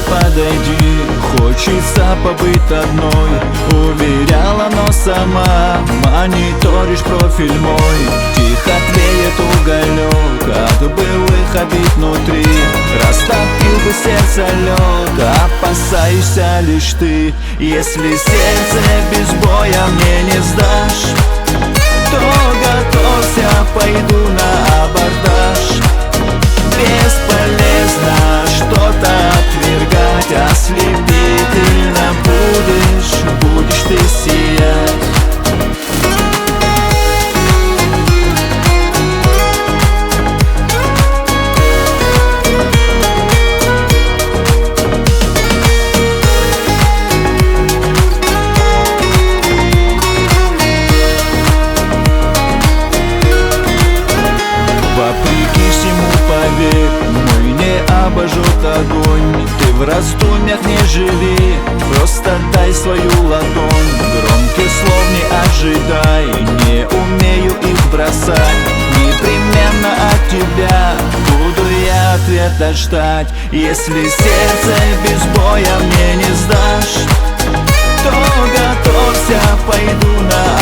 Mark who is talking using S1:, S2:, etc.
S1: подойди, хочется побыть одной. Уверяла, но сама мониторишь профиль мой. Тихо тлеет уголек от былых обид внутри. Растопил бы сердце лед, опасаешься лишь ты. Если сердце без боя мне не сдашь, то готовься, пойду на абордаж. Бесполезно что-то отвергать, ослепительно будешь ты сиять. Вопреки всему, поверь, мой не обожжет огонь. Ты в раздумьях не живи, просто дай свою ладонь. Громких слов не ожидай, не умею их бросать. Непременно от тебя буду я ответа ждать. Если сердце без боя мне не сдашь, то готовься, пойду на